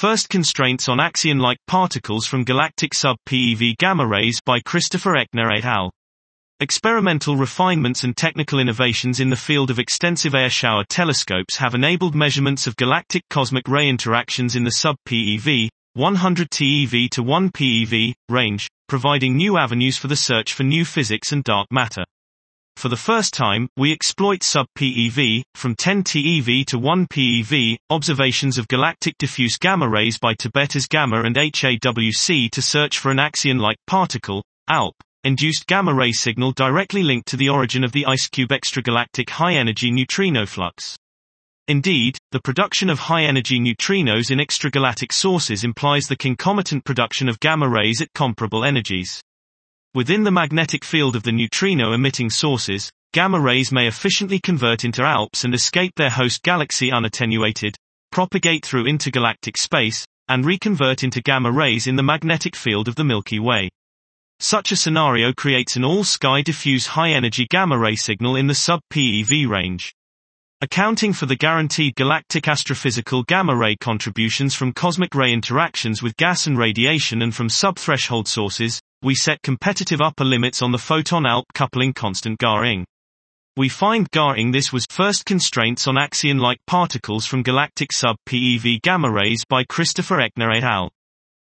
First Constraints on Axion-like Particles from Galactic Sub-PeV Gamma Rays by Christopher Eckner et al. Experimental refinements and technical innovations in the field of extensive air shower telescopes have enabled measurements of galactic cosmic ray interactions in the sub-PeV, 100 TeV to 1 PeV, range, providing new avenues for the search for new physics and dark matter. For the first time, we exploit sub-PeV, from 10 TeV to 1 PeV, observations of galactic diffuse gamma rays by Tibetas Gamma and HAWC to search for an axion-like particle, ALP, induced gamma ray signal directly linked to the origin of the IceCube extragalactic high-energy neutrino flux. Indeed, the production of high-energy neutrinos in extragalactic sources implies the concomitant production of gamma rays at comparable energies. Within the magnetic field of the neutrino-emitting sources, gamma rays may efficiently convert into ALPs and escape their host galaxy unattenuated, propagate through intergalactic space, and reconvert into gamma rays in the magnetic field of the Milky Way. Such a scenario creates an all-sky diffuse high-energy gamma ray signal in the sub-PeV range. Accounting for the guaranteed galactic astrophysical gamma ray contributions from cosmic ray interactions with gas and radiation and from sub-threshold sources, we set competitive upper limits on the photon-ALP coupling constant Ga-ing. We find Ga-ing this was First Constraints on Axion-like Particles from Galactic Sub-PeV Gamma Rays by Christopher Eckner et al.